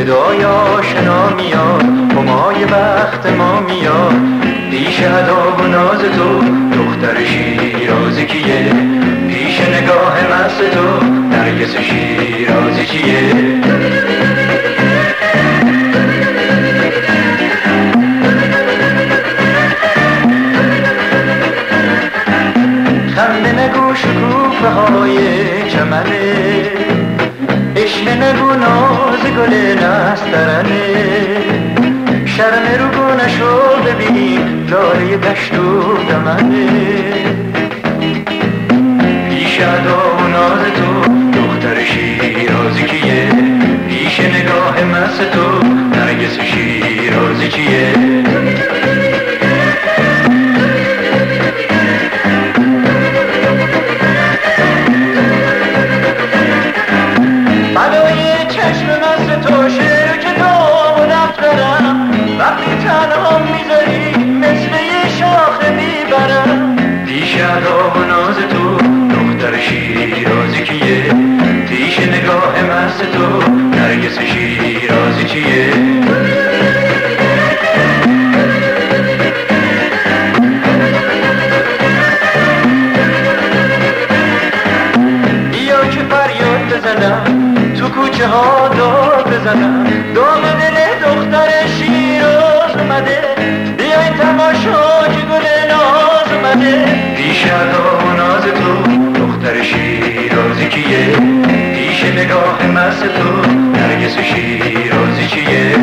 صدای آشنا میاد، همای وقت ما میاد، پیش ادا و ناز تو دختر شیرازی کیه، پیش نگاه مست تو نرگس شیرازی کیه. خنده نگو شکوفه های چمنه، عشق نگو ناز گل نسترنه، شرم رو نشو ببین لاله دشت و دمنه، پیش ادا و ناز تو دختر شیرازی کیه، پیش نگاه مست تو نرگس شیرازی کیه. بلای چشم مست تو شعر و کتاب و دفترم، وقتی تنها میذاری مثل یه شاخه میبرم، پیش ادا و ناز تو دختر شیرازی کیه، پیش نگاه مست تو نرگس شیرازی کیه. بیا که فریاد بزنم تو کوچه ها داد بزنم، دام دل دختر شیراز اومده، بیاین تماشا که گل ناز اومده، پیش ادا و ناز تو دختر شیرازی کیه، پیش نگاه مست تو نرگس شیرازی کیه.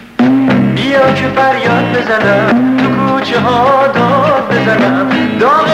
بیا که فریاد بزنم تو کوچه ها داد بزنم، دام